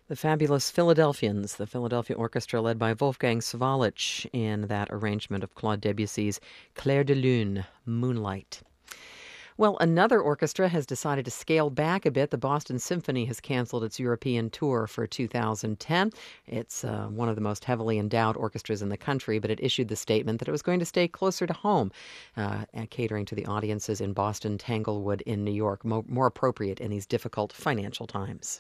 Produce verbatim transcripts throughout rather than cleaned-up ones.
The fabulous Philadelphians, the Philadelphia Orchestra led by Wolfgang Sawallisch in that arrangement of Claude Debussy's Clair de Lune, Moonlight. Well, another orchestra has decided to scale back a bit. The Boston Symphony has canceled its European tour for two thousand ten. It's uh, one of the most heavily endowed orchestras in the country, but it issued the statement that it was going to stay closer to home, uh, catering to the audiences in Boston, Tanglewood, in New York, mo- more appropriate in these difficult financial times.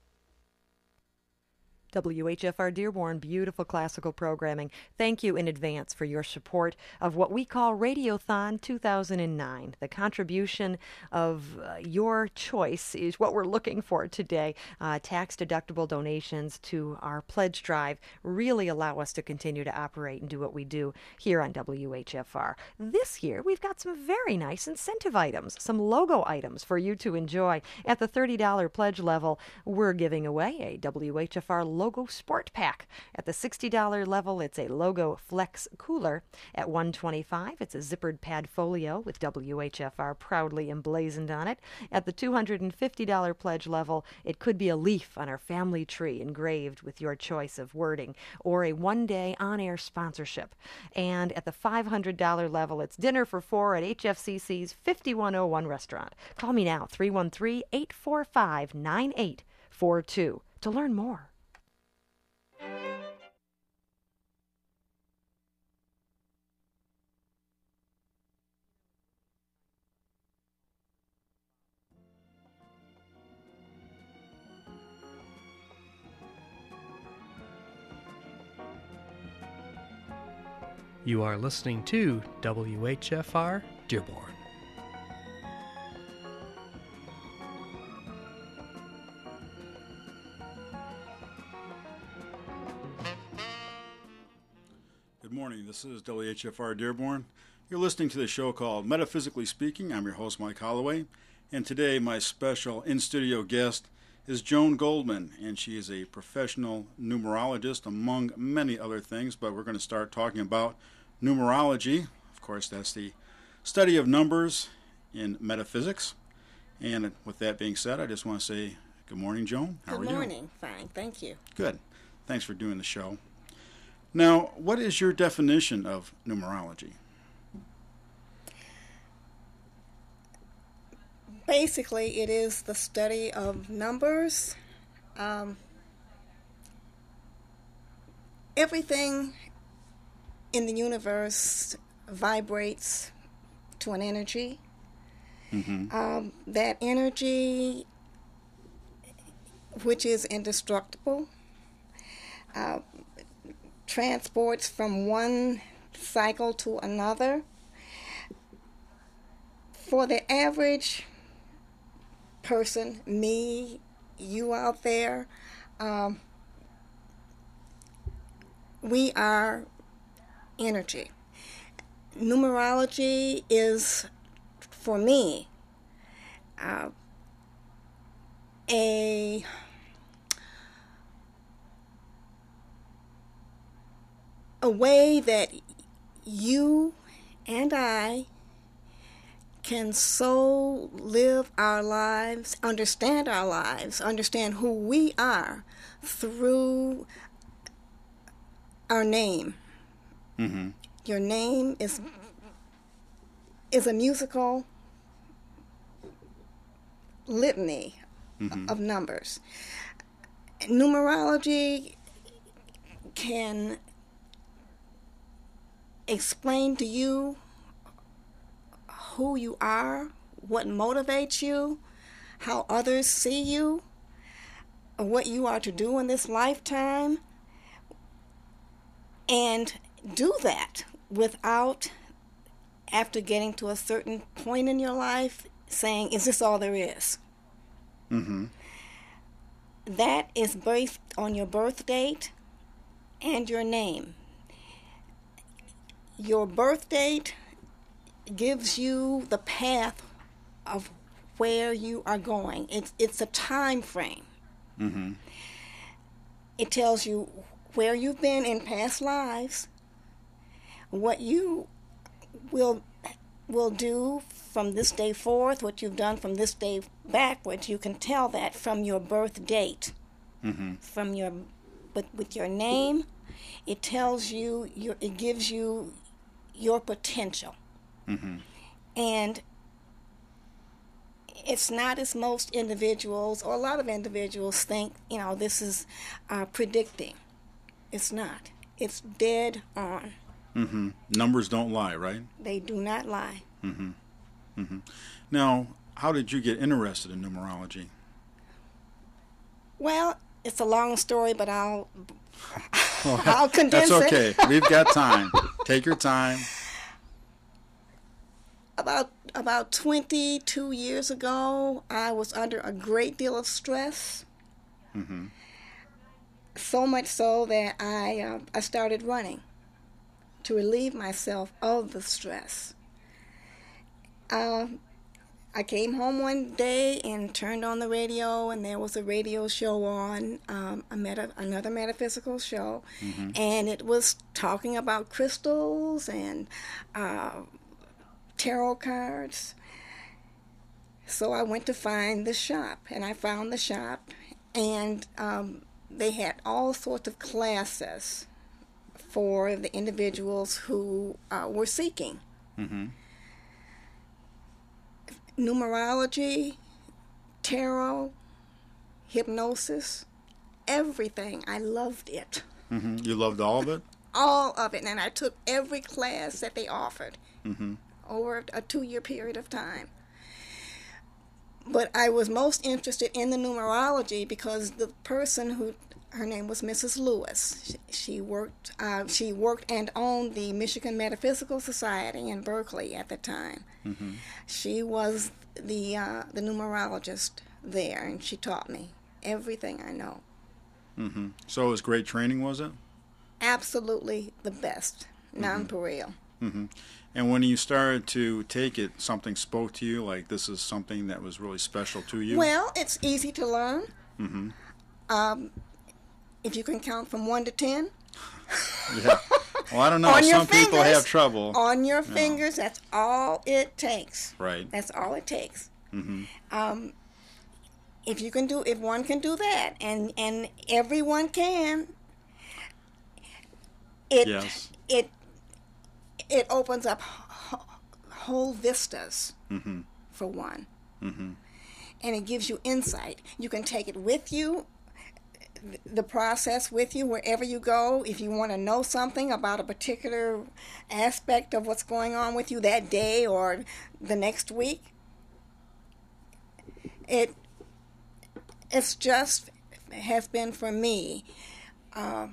W H F R Dearborn, beautiful classical programming. Thank you in advance for your support of what we call Radiothon two thousand nine. The contribution of uh, your choice is what we're looking for today. Uh, tax-deductible donations to our pledge drive really allow us to continue to operate and do what we do here on W H F R. This year, we've got some very nice incentive items, some logo items for you to enjoy. At the thirty dollars pledge level, we're giving away a W H F R Logo Sport Pack. At the sixty dollars level, it's a Logo Flex Cooler. At one hundred twenty-five dollars, it's a zippered pad folio with W H F R proudly emblazoned on it. At the two hundred fifty dollars pledge level, it could be a leaf on our family tree engraved with your choice of wording, or a one-day on-air sponsorship. And at the five hundred dollars level, it's dinner for four at H F C C's fifty-one oh one restaurant. Call me now, three one three, eight four five, nine eight four two, to learn more. You are listening to W H F R Dearborn. Good morning. This is W H F R Dearborn. You're listening to the show called Metaphysically Speaking. I'm your host, Mike Holloway. And today my special in-studio guest is Joan Goldman, and she is a professional numerologist, among many other things, but we're going to start talking about numerology. Of course, that's the study of numbers in metaphysics. And with that being said, I just want to say good morning, Joan. How Good are you? Good morning. Fine. Thank you. Good. Thanks for doing the show. Now, what is your definition of numerology? Basically, it is the study of numbers. Um, everything in the universe vibrates to an energy. Mm-hmm. Um, that energy, which is indestructible, uh, transports from one cycle to another. For the average person, me, you out there, um, we are energy. Numerology is, for me, uh, a a way that you and I can so live our lives, understand our lives, understand who we are through our name. Mm-hmm. Your name is is a musical litany mm-hmm. of numbers. Numerology can explain to you who you are, what motivates you, how others see you, what you are to do in this lifetime, and do that without, after getting to a certain point in your life, saying, is this all there is? Mm-hmm. That is based on your birth date and your name. Your birth date gives you the path of where you are going. It's it's a time frame. Mm-hmm. It tells you where you've been in past lives, what you will will do from this day forth, what you've done from this day backward. You can tell that from your birth date. Mm-hmm. from your, but with your name, it tells you your, it gives you your potential, Mm-hmm. and it's not as most individuals or a lot of individuals think. You know, this is uh, predicting. It's not. It's dead on. Mm-hmm. Numbers don't lie, right? They do not lie. Mm-hmm. Mm-hmm. Now, how did you get interested in numerology? Well, it's a long story, but I'll I'll condense That's it. okay. We've got time. Take your time. About about twenty-two years ago, I was under a great deal of stress. Mm-hmm. So much so that I uh, I started running to relieve myself of the stress. Uh, I came home one day and turned on the radio, and there was a radio show on, um, a meta, another metaphysical show, Mm-hmm. and it was talking about crystals and uh, tarot cards. So I went to find the shop, and I found the shop, and um, they had all sorts of classes for the individuals who uh, were seeking. Mm-hmm. Numerology, tarot, hypnosis, everything. I loved it. Mm-hmm. You loved all of it? All of it. And I took every class that they offered Mm-hmm. over a two-year period of time. But I was most interested in the numerology because the person who, her name was Missus Lewis. She, she worked. Uh, she worked and owned the Michigan Metaphysical Society in Berkeley at the time. Mm-hmm. She was the uh, the numerologist there, and she taught me everything I know. Mm-hmm. So it was great training, was it? Absolutely the best, nonpareil. Mm-hmm. And when you started to take it, something spoke to you, like this is something that was really special to you? Well, it's easy to learn. Mm-hmm. Um, if you can count from one to ten. Yeah. Well, I don't know. On your Some people fingers. have trouble. On your Yeah. fingers, that's all it takes. Right. That's all it takes. Mm-hmm. Um, if you can do, if one can do that, and and everyone can, it Yes. it it opens up wh- whole vistas Mm-hmm. for one, Mm-hmm. and it gives you insight. You can take it with you, th- the process with you wherever you go. If you want to know something about a particular aspect of what's going on with you that day or the next week, it it's just has been for me um,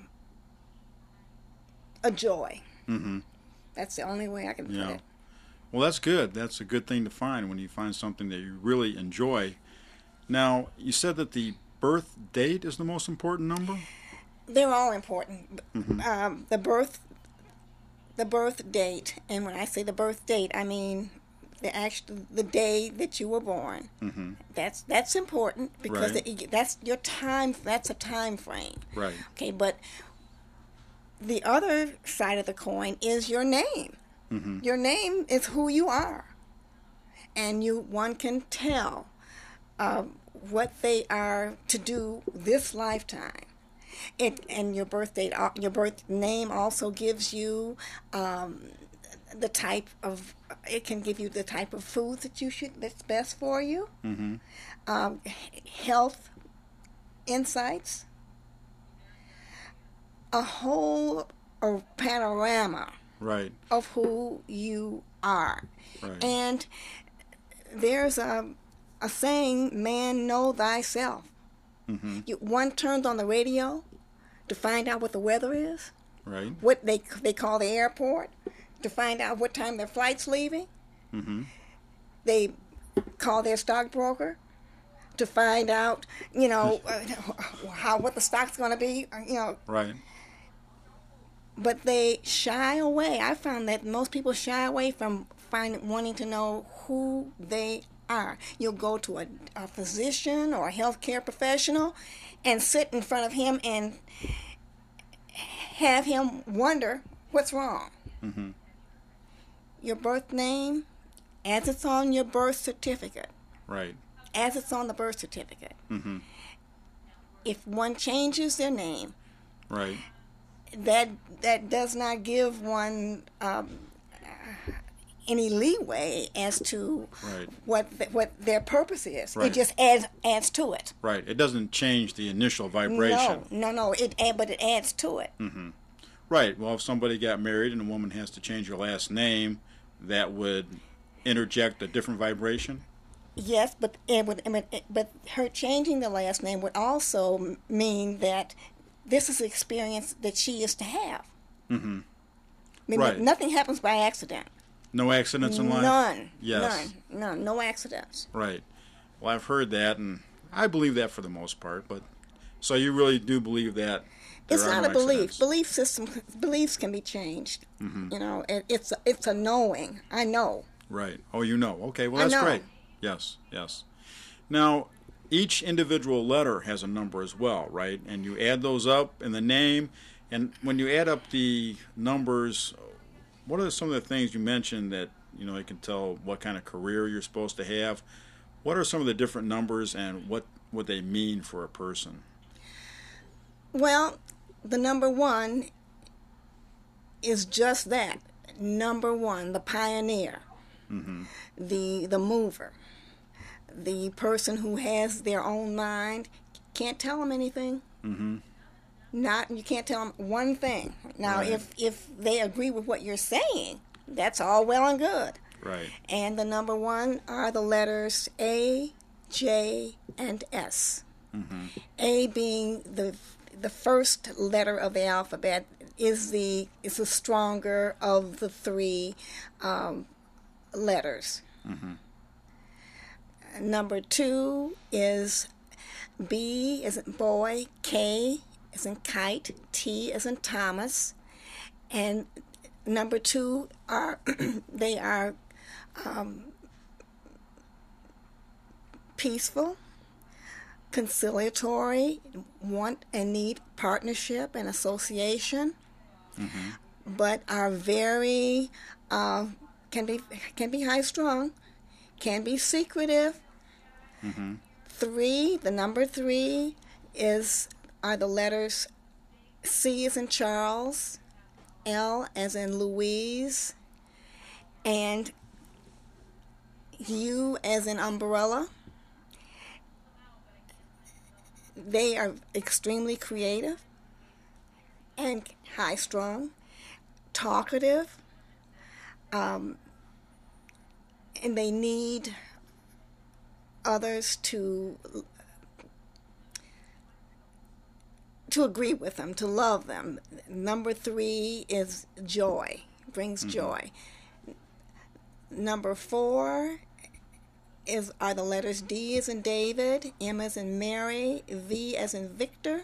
a joy. Mm-hmm. That's the only way I can put Yeah. it. Well, that's good. That's a good thing to find when you find something that you really enjoy. Now, you said that the birth date is the most important number? They're all important. Mhm. Um, the birth, the birth date, and when I say the birth date, I mean the actual the day that you were born. Mm-hmm. That's that's important because Right. it, that's your time. That's a time frame. Right. Okay, but the other side of the coin is your name. Mm-hmm. Your name is who you are, and you one can tell uh, what they are to do this lifetime. It and your birth date, uh, your birth name also gives you um, the type of. It can give you the type of food that you should that's best for you. Mm-hmm. Um, health insights, a whole a panorama Right. of who you are. Right. And there's a, a saying, man, know thyself. Mm-hmm. You, one turns on the radio to find out what the weather is, Right. what they they call the airport, to find out what time their flight's leaving. Mm-hmm. They call their stockbroker to find out, you know, uh, how what the stock's going to be, you know. Right. But they shy away. I found that most people shy away from find, wanting to know who they are. You'll go to a, a physician or a healthcare professional and sit in front of him and have him wonder what's wrong. Mm-hmm. Your birth name, as it's on your birth certificate, Right. as it's on the birth certificate, Mm-hmm. if one changes their name, Right. that that does not give one um, any leeway as to Right. what th- what their purpose is. Right. It just adds adds to it. Right. It doesn't change the initial vibration. No, no, no. It add, but it adds to it. Mm-hmm. Right. Well, if somebody got married and a woman has to change her last name, that would interject a different vibration. Yes, but it would. I mean, it, but her changing the last name would also m- mean that this is the experience that she is to have. Mm-hmm. I mean, Right. Nothing happens by accident. No accidents in life? None. Yes. None. None. No accidents. Right. Well, I've heard that, and I believe that for the most part. But so you really do believe that there It's are not no a belief. accidents. Belief system. Beliefs can be changed. Mm-hmm. You know, it, it's a, it's a knowing. I know. Right. Oh, you know. Okay. Well, I that's know. great. Yes. Yes. Now, each individual letter has a number as well, right? And you add those up in the name. And when you add up the numbers, what are some of the things you mentioned that, you know, you can tell what kind of career you're supposed to have? What are some of the different numbers and what what they mean for a person? Well, the number one is just that. Number one, the pioneer, Mm-hmm. the the mover, the person who has their own mind. Can't tell them anything. Mm-hmm. Not you can't tell them one thing. Now, Right. if if they agree with what you're saying, that's all well and good. Right. And the number one are the letters A, J, and S. Mm-hmm. A being the the first letter of the alphabet is the is the stronger of the three um, letters. Mm-hmm. Number two is B as in boy, K as in kite, T as in Thomas, and number two are they are um, peaceful, conciliatory, want and need partnership and association, Mm-hmm. but are very uh, can be can be high strung, can be secretive. Mm-hmm. Three, the number three is are the letters C as in Charles, L as in Louise, and U as in umbrella. They are extremely creative and high strung, talkative, um, and they need others to to agree with them, to love them. Number three is joy, brings Mm-hmm. joy. Number four is are the letters D as in David, M as in Mary, V as in Victor.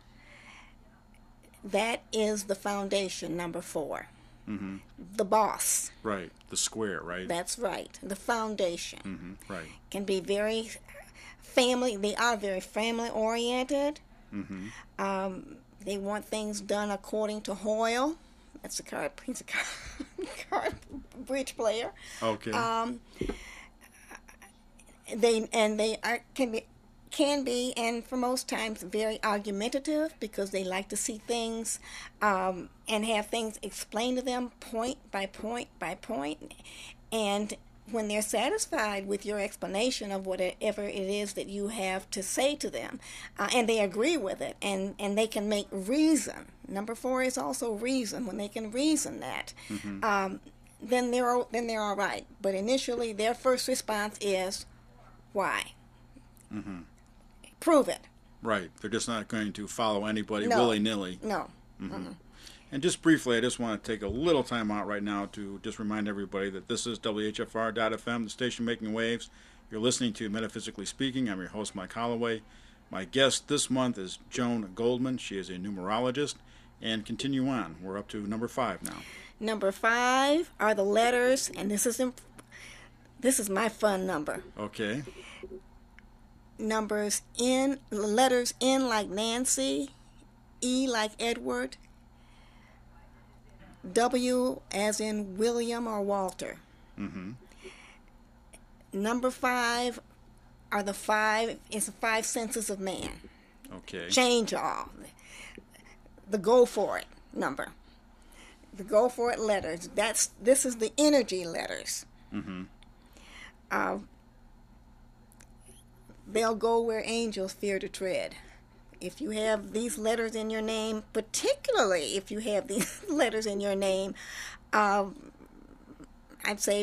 That is the foundation, number four. Mm-hmm. The boss. Right. The square, right? That's right. The foundation. Mm-hmm. Right. Can be very family. They are very family oriented. Mm-hmm. Um, they want things done according to Hoyle. That's a card. He's a card, card bridge player. Okay. Um, they and they are can be can be and for most times very argumentative because they like to see things um, and have things explained to them point by point by point, and when they're satisfied with your explanation of whatever it is that you have to say to them, uh, and they agree with it, and, and they can make reason. Number four is also reason. When they can reason that, Mm-hmm. um, then they're then they're all right. But initially, their first response is, "Why? Mm-hmm. Prove it." Right. They're just not going to follow anybody No. willy-nilly. No. Mm-hmm. Mm-mm. And just briefly, I just want to take a little time out right now to just remind everybody that this is W H F R dot F M, the station making waves. You're listening to Metaphysically Speaking. I'm your host, Mike Holloway. My guest this month is Joan Goldman. She is a numerologist. And continue on. We're up to number five now. Number five are the letters, and this is imp- this is my fun number. Okay. Numbers N, letters N like Nancy, E like Edward, W as in William or Walter. Mm-hmm. Number five are the five, it's the five senses of man. Okay. Change all. The go for it number. The go for it letters. That's this is the energy letters. Mm-hmm. Uh, they'll go where angels fear to tread. If you have these letters in your name, particularly if you have these letters in your name, uh, I'd say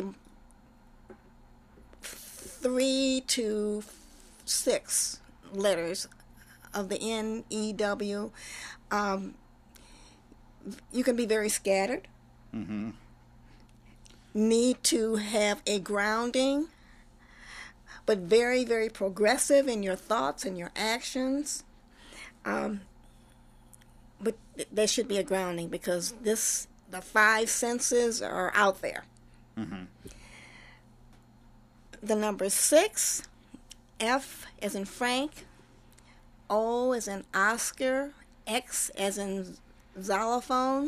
three to six letters of the N E W. Um, you can be very scattered. Mm-hmm. Need to have a grounding, but very, very progressive in your thoughts and your actions. Um, but th- there should be a grounding because this, the five senses are out there. Mm-hmm. The number six, F as in Frank, O as in Oscar, X as in xylophone.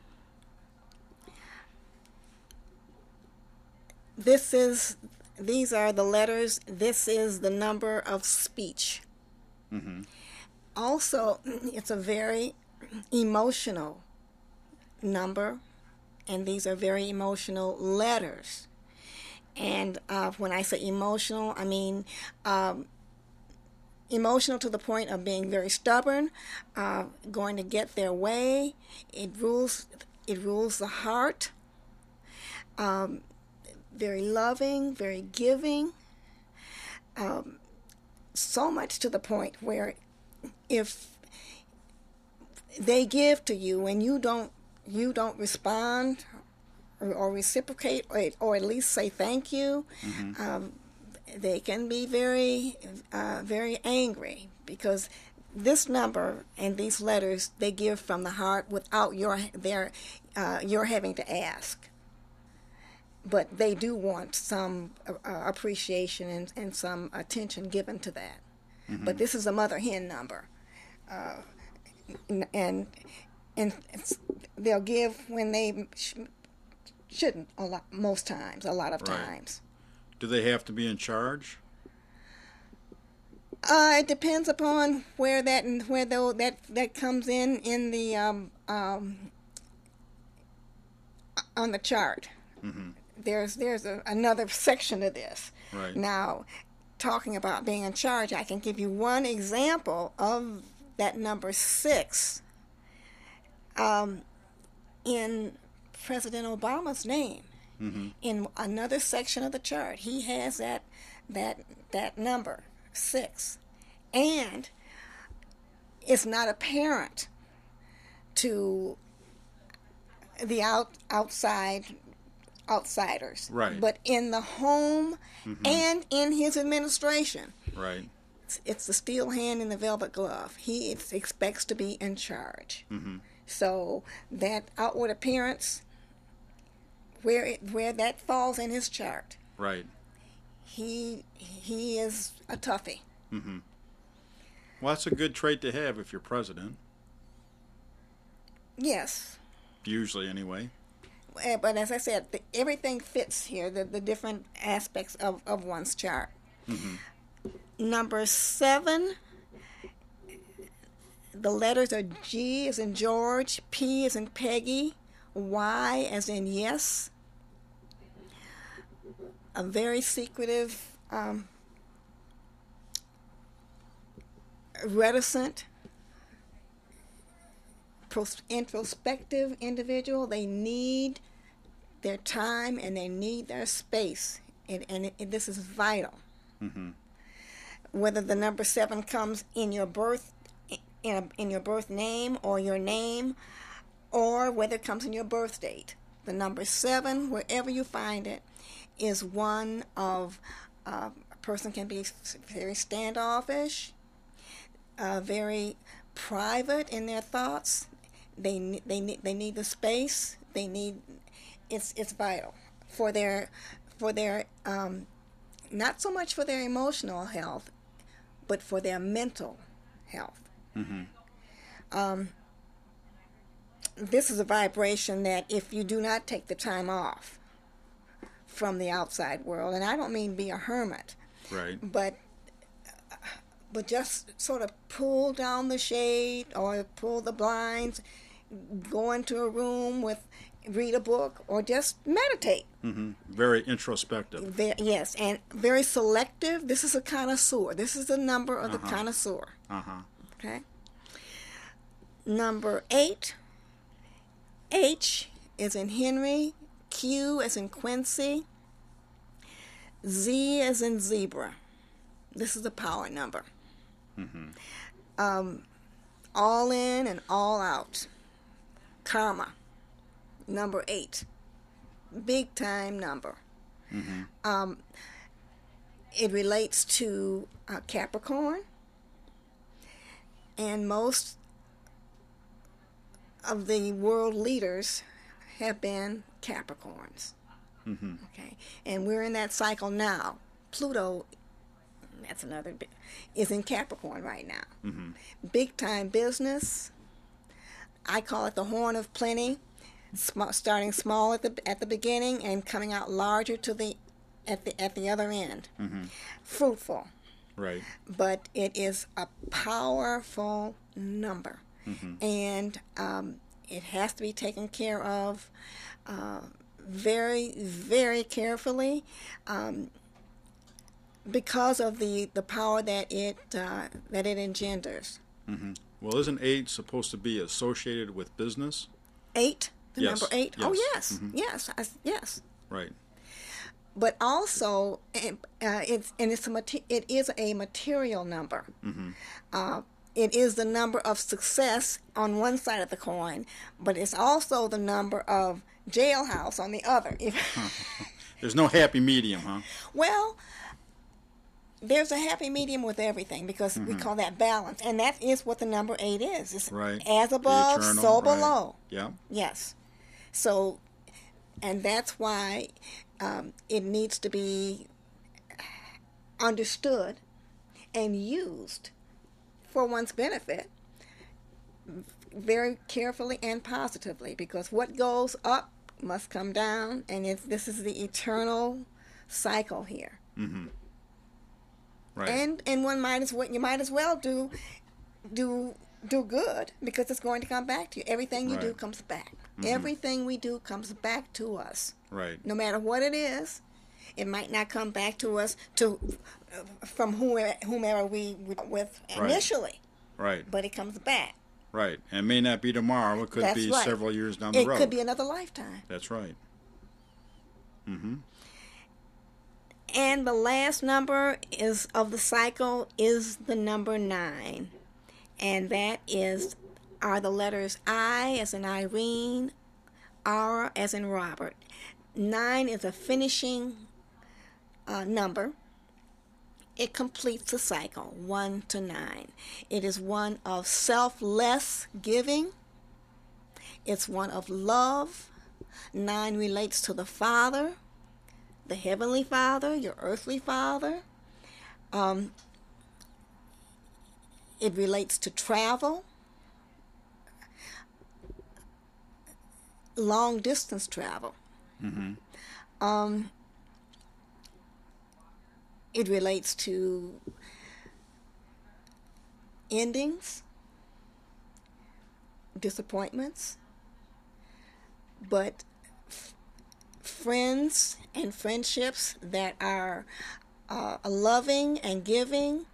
This is, these are the letters, this is the number of speech. Mm-hmm. Also, it's a very emotional number, and these are very emotional letters. And uh, when I say emotional, I mean um, emotional to the point of being very stubborn, uh, going to get their way. It rules. It rules the heart. Um, very loving, very giving. Um, so much to the point where if they give to you and you don't, you don't respond or, or reciprocate, or, or at least say thank you, Mm-hmm. um, they can be very, uh, very angry because this number and these letters they give from the heart without your their uh, your having to ask. But they do want some uh, appreciation and, and some attention given to that. Mm-hmm. But this is a mother hen number, uh, and and it's, they'll give when they sh- shouldn't a lot most times, a lot of Right. times. Do they have to be in charge? Uh, it depends upon where that and where though that that comes in in the um, um, on the chart. Mm-hmm. There's there's a, another section of this. Right. Now, talking about being in charge, I can give you one example of that number six um, in President Obama's name. Mm-hmm. In another section of the chart, he has that that that number six, and it's not apparent to the out outside outsiders, Right. but in the home Mm-hmm. and in his administration, Right. it's, it's the steel hand in the velvet glove. He ex- expects to be in charge. Mm-hmm. So that outward appearance, where it, where that falls in his chart, Right. he he is a toughie. Mm-hmm. Well, that's a good trait to have if you're president. Yes. Usually, anyway. Uh, But as I said, the, everything fits here, the, the different aspects of, of one's chart. Mm-hmm. Number seven, the letters are G as in George, P as in Peggy, Y as in yes. A very secretive, um, reticent, pros- introspective individual. They need their time and they need their space, and, and it, this is vital. Mm-hmm. Whether the number seven comes in your birth, in, a, in your birth name or your name, or whether it comes in your birth date, the number seven, wherever you find it, is one of uh, a person can be very standoffish, uh, very private in their thoughts. They they need they need the space. They need it's it's vital for their for their um, not so much for their emotional health, but for their mental health. Mm-hmm. Um, this is a vibration that if you do not take the time off from the outside world, and I don't mean be a hermit, Right. but but just sort of pull down the shade or pull the blinds, go into a room with, read a book, or just meditate. Mm-hmm. Very introspective. Very, yes, and very selective. This is a connoisseur. This is the number of the Uh-huh. connoisseur. Uh-huh. Okay. Number eight. H is in Henry. Q as in Quincy. Z as in zebra. This is the power number. Mm-hmm. Um, all in and all out. Karma. Number eight. Big time number. Mm-hmm. Um, it relates to uh, Capricorn. And most of the world leaders have been Capricorns. Mm-hmm. Okay, and we're in that cycle now. Pluto, that's another bit, is in Capricorn right now. Mm-hmm. Big time business. I call it the horn of plenty. Sm- starting small at the at the beginning and coming out larger to the at the at the other end. Mm-hmm. Fruitful, Right. but it is a powerful number, Mm-hmm. and um, it has to be taken care of uh, very, very carefully um, because of the, the power that it uh, that it engenders. Mm-hmm. Well, isn't eight supposed to be associated with business? Eight, the Yes, number eight. Oh yes. yes, Mhm. yes, I, yes. Right. But also, uh, it's and it's a mate- it is a material number. Mm-hmm. Uh, it is the number of success on one side of the coin, but it's also the number of jailhouse on the other. If, There's no happy medium, huh? well, there's a happy medium with everything because we call that balance, and that is what the number eight is. It's Right. as The above, eternal, so right. below. Yeah. Yes. So, and that's why um, it needs to be understood and used for one's benefit very carefully and positively, because what goes up must come down, and it's, this is the eternal cycle here. Mm-hmm. Right. And and one might as well you might as well do do do good because it's going to come back to you. Everything you do Right. comes back. Mhm. Everything we do comes back to us. Right. No matter what it is, it might not come back to us to uh, from whoever, whomever we were with Right. initially, Right. but it comes back. Right. And it may not be tomorrow. It could That's be right. several years down the It road. could be another lifetime. That's right. Mm-hmm. And the last number is of the cycle is the number nine, and that is are the letters I as in Irene, R as in Robert. Nine is a finishing uh, number. It completes the cycle, one to nine. It is one of selfless giving. It's one of love. Nine relates to the Father, the Heavenly Father, your earthly Father. Um, it relates to travel, long distance travel. Mm-hmm. Um, it relates to endings, disappointments, but f- friends and friendships that are uh, loving and giving.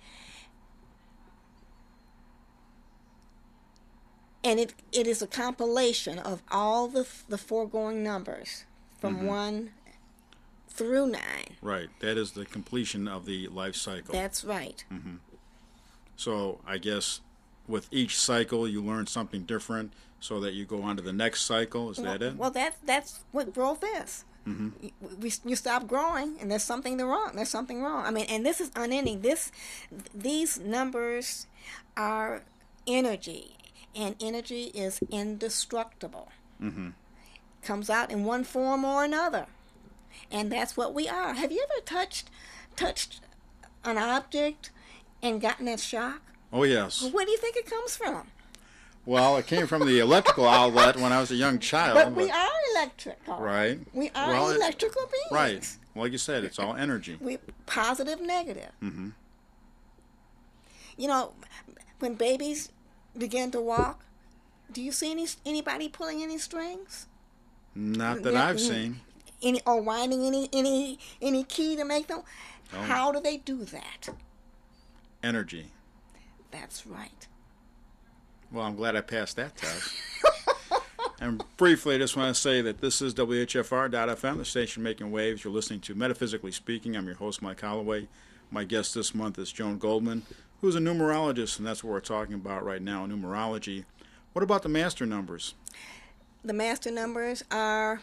And it, it is a compilation of all the, the foregoing numbers from Mhm. one through nine. Right. That is the completion of the life cycle. That's right. Mm-hmm. So I guess with each cycle you learn something different so that you go on to the next cycle. Is that well, it? Well, that's that's what growth is. Mm-hmm. You, we, you stop growing, and there's something wrong. There's something wrong. I mean, and this is unending. This, these numbers are energy, and energy is indestructible. Mm-hmm. Comes out in one form or another, and that's what we are. Have you ever touched touched an object and gotten that shock? Oh, yes. Where do you think it comes from? Well, it came from the electrical outlet when I was a young child. But we are electrical. Right. We are Well, it- electrical beings. Right. Like you said, it's all energy. We positive, negative. Mm-hmm. You know, when babies begin to walk, do you see any anybody pulling any strings? Not that I've seen. Any or winding any any any key to make them? Oh. How do they do that? Energy. That's right. Well, I'm glad I passed that test. And briefly, I just want to say that this is W H F R dot F M, the station making waves. You're listening to Metaphysically Speaking. I'm your host, Mike Holloway. My guest this month is Joan Goldman, who's a numerologist, and that's what we're talking about right now, numerology. What about the master numbers? The master numbers are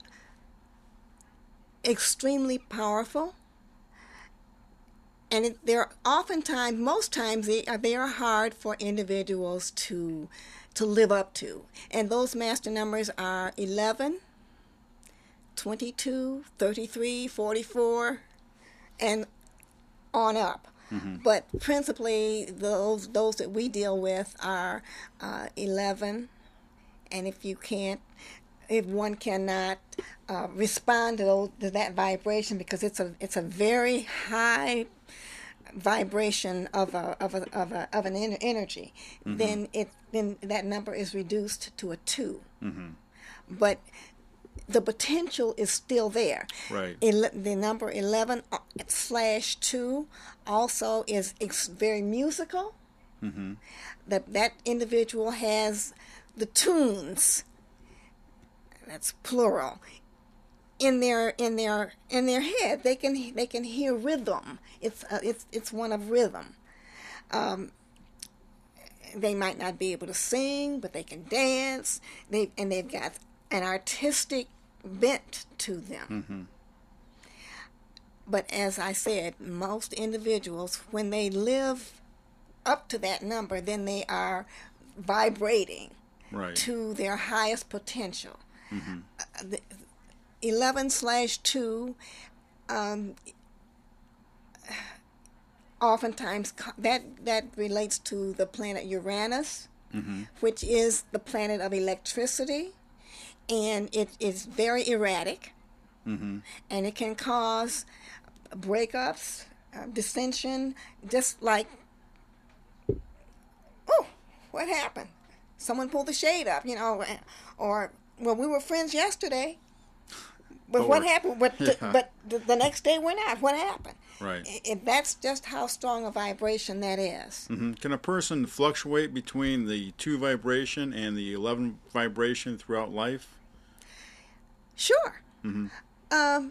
extremely powerful, and it, they're oftentimes, most times, they are, they are hard for individuals to to live up to. And those master numbers are eleven, twenty-two, thirty-three, forty-four, and on up. Mm-hmm. But principally, those those that we deal with are uh, eleven, and if you can't, if one cannot uh, respond to, those, to that vibration, because it's a it's a very high vibration of a of a of a of an energy, mm-hmm. then it then that number is reduced to a two. Mm-hmm. But the potential is still there. Right. Ele- the number eleven slash two also is ex- very musical. Mm-hmm. That that individual has the tunes. That's plural. In their in their in their head, they can they can hear rhythm. It's uh, it's it's one of rhythm. Um, they might not be able to sing, but they can dance. They and they've got an artistic bent to them. Mm-hmm. But as I said, most individuals, when they live up to that number, then they are vibrating right. to their highest potential. Mm-hmm. Uh, the, eleven slash two, um, oftentimes that that relates to the planet Uranus, mm-hmm. which is the planet of electricity, and it is very erratic, mm-hmm. and it can cause breakups, uh, dissension, just like, oh, what happened? Someone pulled the shade up, you know, or, well, we were friends yesterday. But But what we're- happened? But, Yeah. the, but the, the next day we're not. What happened? Right. I- I- that's just how strong a vibration that is. Mm-hmm. Can a person fluctuate between the two vibration and the eleven vibration throughout life? Sure. Mm-hmm. Um,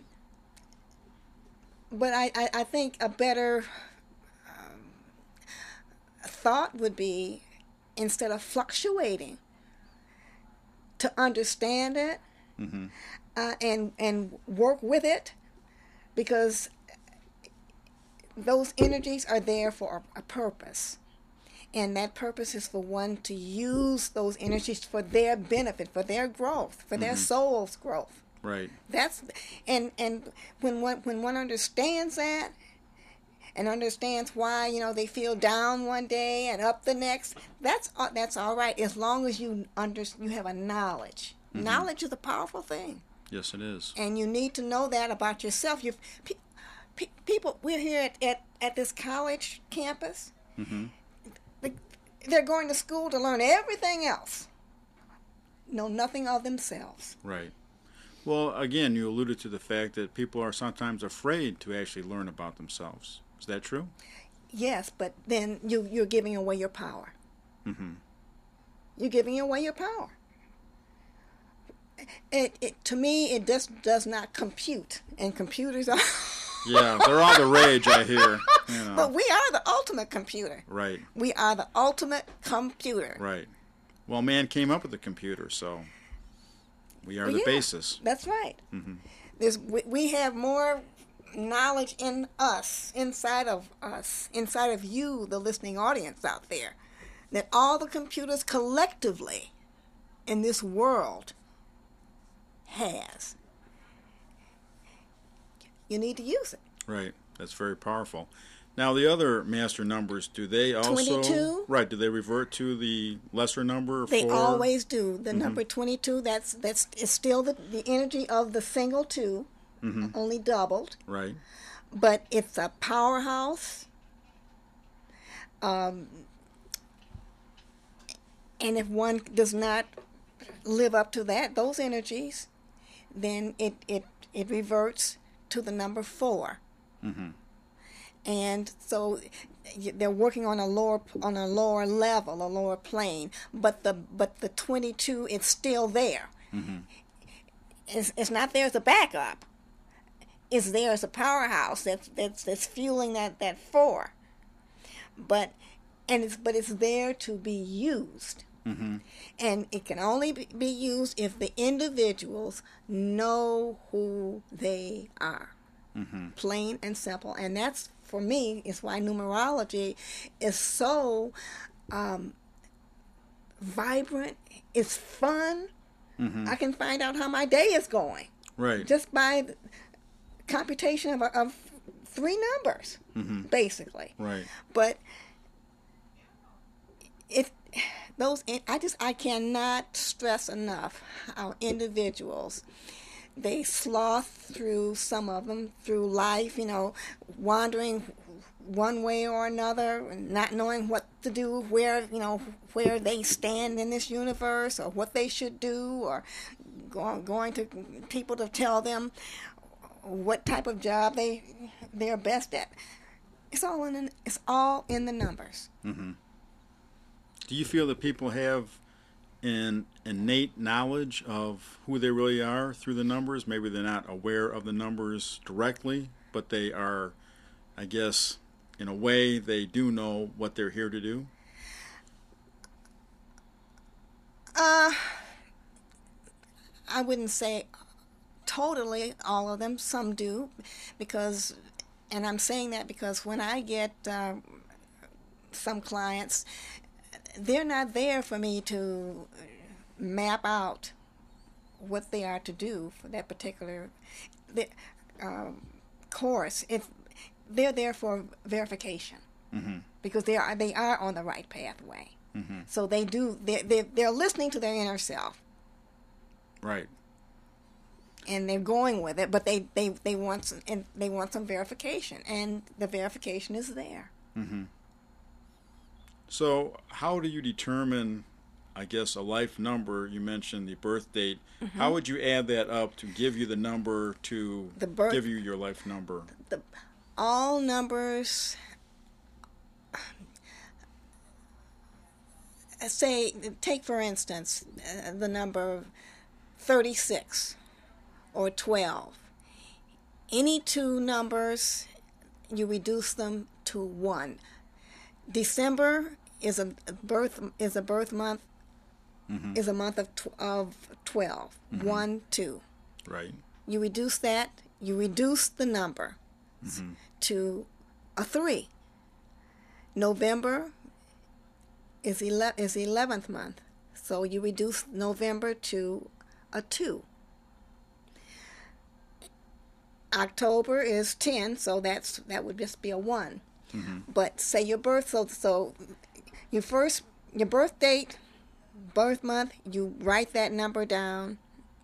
but I, I, I think a better um, thought would be, instead of fluctuating, to understand it, Mm-hmm. uh, and and work with it, because those energies are there for a, a purpose, and that purpose is for one to use those energies for their benefit, for their growth, for their soul's growth. Right. That's and and when one when one understands that, and understands why, you know, they feel down one day and up the next, that's uh, that's all right, as long as you under you have a knowledge. Mm-hmm. Knowledge is a powerful thing. Yes, it is. And you need to know that about yourself. You, pe- pe- people, we're here at, at, at this college campus. Mm-hmm. They, they're going to school to learn everything else. Know nothing of themselves. Right. Well, again, you alluded to the fact that people are sometimes afraid to actually learn about themselves. Is that true? Yes, but then you, you're giving away your power. Mm-hmm. You're giving away your power. It, it to me, it just does not compute, and computers are. Yeah, they're all the rage, I hear. You know. But we are the ultimate computer. Right. We are the ultimate computer. Right. Well, man came up with the computer, so we are the Yeah, basis. That's right. Mm-hmm. There's we, we have more knowledge in us, inside of us, inside of you, the listening audience out there, than all the computers collectively in this world has. You need to use it. Right. That's very powerful. Now, the other master numbers, do they also... twenty-two? Right. Do they revert to the lesser number? They for... always do. The mm-hmm. number twenty-two, that's that's is still the, the energy of the single two, mm-hmm. only doubled. Right. But it's a powerhouse. Um, and if one does not live up to that, those energies, then it, it, it reverts to the number four. Mm-hmm. And so they're working on a lower on a lower level, a lower plane. But the but the twenty-two, it's still there. Mm-hmm. It's, it's not there as a backup. It's there as a powerhouse that's that's, that's fueling that, that four. But and it's but it's there to be used. Mm-hmm. And it can only be used if the individuals know who they are. Mm-hmm. Plain and simple. And that's, for me, is why numerology is so um, vibrant. It's fun. Mm-hmm. I can find out how my day is going. Right. Just by the computation of, of three numbers, Mm-hmm. basically. Right. But it, those, I just, I cannot stress enough how individuals, they sloth through, some of them, through life, you know, wandering one way or another, and not knowing what to do, where, you know, where they stand in this universe, or what they should do, or going, going to people to tell them what type of job they, they're best at. It's all in the, it's all in the numbers. Mm-hmm. Do you feel that people have an innate knowledge of who they really are through the numbers? Maybe they're not aware of the numbers directly, but they are, I guess, in a way, they do know what they're here to do? Uh, I wouldn't say totally all of them. Some do, because, and I'm saying that because when I get uh, some clients, they're not there for me to map out what they are to do for that particular the, um, course. If they're there for verification, Mm-hmm. because they are they are on the right pathway. Mm-hmm. So they do they they they're listening to their inner self, Right. and they're going with it. But they they, they want some, and they want some verification, and the verification is there. Mm-hmm. So how do you determine, I guess, a life number? You mentioned the birth date. Mm-hmm. How would you add that up to give you the number to The birth- give you your life number? The all numbers. Say, take for instance uh, the number thirty-six or twelve. Any two numbers, you reduce them to one. December is a birth is a birth month. Mm-hmm. Is a month of tw- of twelve. Mm-hmm. One, two. Right. You reduce that. You reduce the number Mm-hmm. to a three. November is ele- is eleventh month, so you reduce November to a two. October is ten, so that's that would just be a one. Mm-hmm. But say your birth, so so your first your birth date, birth month, you write that number down.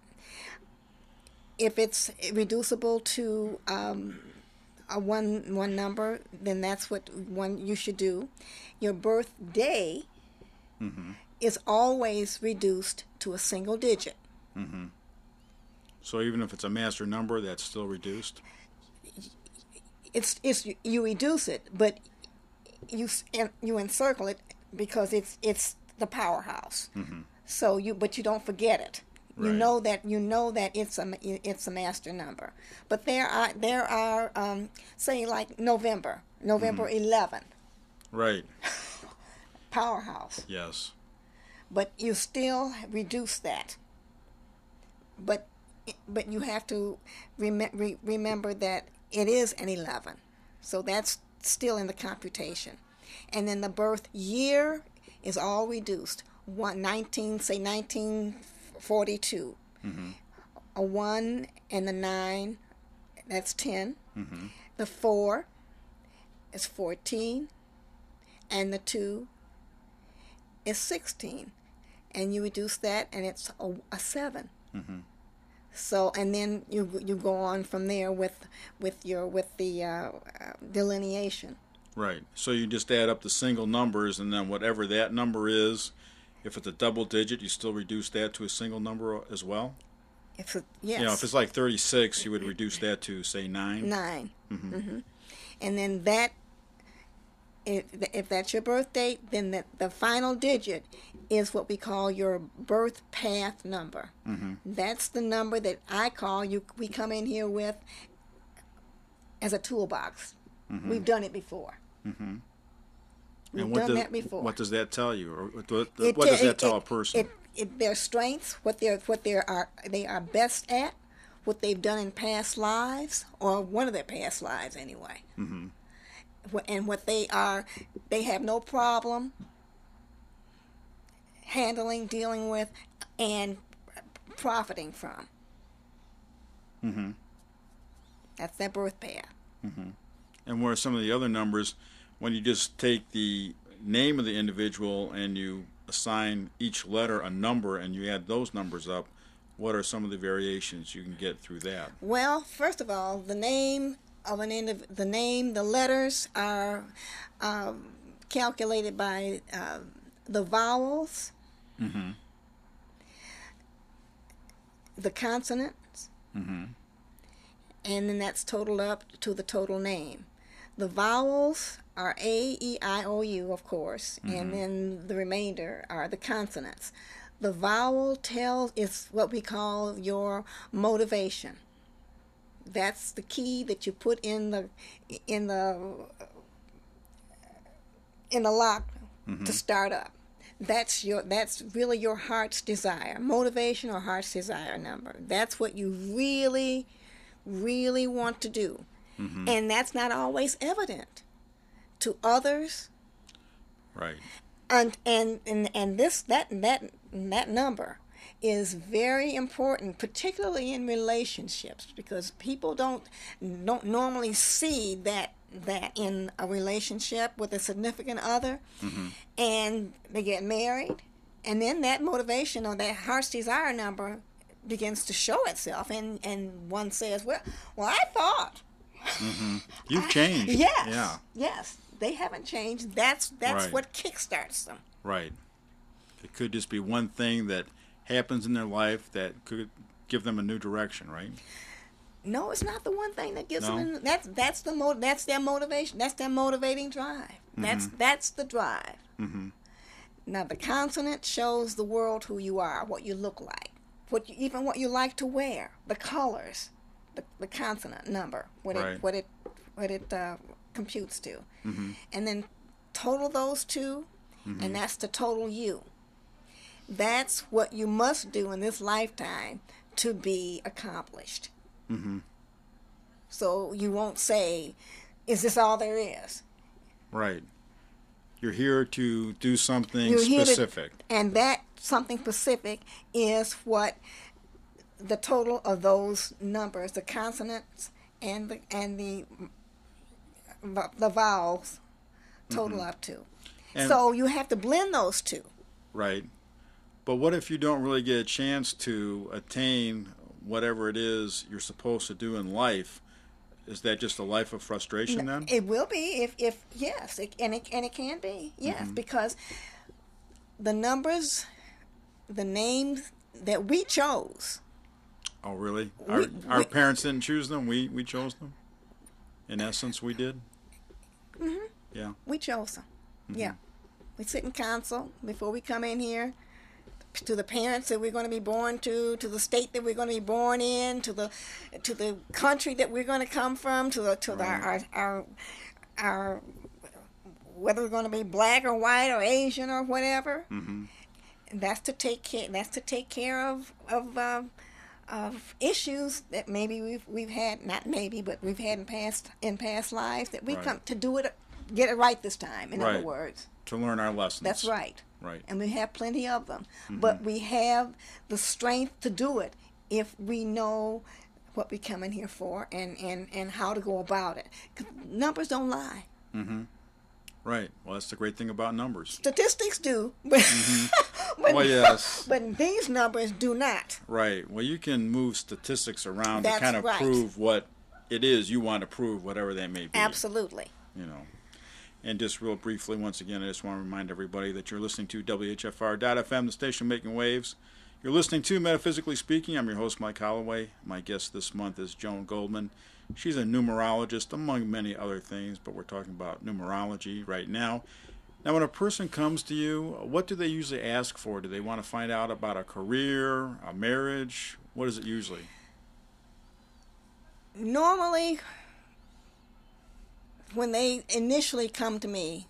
If it's reducible to um, a one one number, then that's what one you should do. Your birthday Mm-hmm. is always reduced to a single digit. Mm-hmm. So even if it's a master number, that's still reduced? It's it's you reduce it, but you you encircle it because it's it's the powerhouse. Mm-hmm. So you but you don't forget it. You Right. know that you know that it's a it's a master number. But there are there are um, say like November November Mm-hmm. eleventh. Right. Powerhouse. Yes. But you still reduce that. But but you have to rem- re- remember that it is an eleven. So that's still in the computation. And then the birth year is all reduced. One, nineteen, say nineteen forty-two. Mm-hmm. A one and the nine, that's ten. Mm-hmm. The four is fourteen. And the two is sixteen. And you reduce that, and it's a, a seven. Mm-hmm. So, and then you you go on from there with with your with the uh, uh, delineation. Right. So you just add up the single numbers, and then whatever that number is, if it's a double digit, you still reduce that to a single number as well? If it, yes. You know, if it's like thirty-six, you would reduce that to, say, nine? Nine. Mm-hmm. Mm-hmm. And then that, if, if that's your birth date, then the, the final digit is what we call your birth path number. Mm-hmm. That's the number that I call, you. we come in here with as a toolbox. Mm-hmm. We've done it before. Mm-hmm. We've And what done does, that before. what does that tell you? Or what, what, It what te- does that it- tell it- a person? It, it, their strengths, what they're what they are they are best at, what they've done in past lives, or one of their past lives anyway. Mm-hmm. Wh- And what they are, they have no problem handling, dealing with, and profiting from. Mm-hmm. That's their birth path. Mm-hmm. And where some of the other numbers, when you just take the name of the individual and you assign each letter a number and you add those numbers up, what are some of the variations you can get through that? Well, first of all, the name of an indiv- the name, the letters are um, calculated by uh, the vowels, Mm-hmm. the consonants, Mm-hmm. and then that's totaled up to the total name. The vowels are A, E, I, O, U, of course, Mm-hmm. and then the remainder are the consonants. The vowel tells is what we call your motivation. That's the key that you put in the in the in the lock Mm-hmm. to start up. That's your that's really your heart's desire, motivation or heart's desire number. That's what you really, really want to do, Mm-hmm. and that's not always evident to others. Right. And and and, and this that that that number is very important, particularly in relationships, because people don't don't normally see that that in a relationship with a significant other, Mm-hmm. and they get married, and then that motivation or that heart's desire number begins to show itself, and and one says, well, well, I thought. Mm-hmm. You've changed. Yes. Yeah. Yes. They haven't changed. That's that's Right. what kickstarts them. Right. It could just be one thing that happens in their life that could give them a new direction, right? No, it's not the one thing that gives No? them. That's that's the mo- That's their motivation. That's their motivating drive. That's that's the drive. Mm-hmm. Now the consonant shows the world who you are, what you look like, what you, even what you like to wear, the colors, the, the consonant number, what Right. it what it what it uh, computes to, Mm-hmm. and then total those 2 and that's the total you. That's what you must do in this lifetime to be accomplished. Mm-hmm. So you won't say, "Is this all there is?" Right. You're here to do something You're here to- specific. And that something specific is what the total of those numbers, the consonants and the and the the vowels, total up to. And- So you have to blend those two. Right. But what if you don't really get a chance to attain whatever it is you're supposed to do in life? Is that just a life of frustration then? It will be if, if yes, it, and it and it can be yes, because the numbers, the names that we chose. Oh, really? We- Our, our we- parents didn't choose them. We we chose them. In essence, we did. Mhm. Yeah. We chose them. Yeah. We sit in council before we come in here, to the parents that we're going to be born to, to the state that we're going to be born in, to the to the country that we're going to come from, to the to the, our, our our whether we're going to be black or white or Asian or whatever. Mm-hmm. That's to take care. That's to take care of of uh, of issues that maybe we've we've had, not maybe, but we've had in past in past lives that we Right. come to do it, get it right this time. In Right. other words, To learn our lessons. that's right. Right. And we have plenty of them, but we have the strength to do it if we know what we come in here for and and and how to go about it. 'Cause numbers don't lie. Mm-hmm. Right. Well, that's the great thing about numbers. Statistics do, but, but, Well, yes. but these numbers do not. Right. Well, you can move statistics around That's to kind of right. prove what it is you want to prove, whatever that may be. Absolutely. You know. And just real briefly, once again, I just want to remind everybody that you're listening to W H F R dot F M, the station making waves. You're listening to Metaphysically Speaking. I'm your host, Mike Holloway. My guest this month is Joan Goldman. She's a numerologist, among many other things, but we're talking about numerology right now. Now, when a person comes to you, what do they usually ask for? Do they want to find out about a career, a marriage? What is it usually? Normally, when they initially come to me,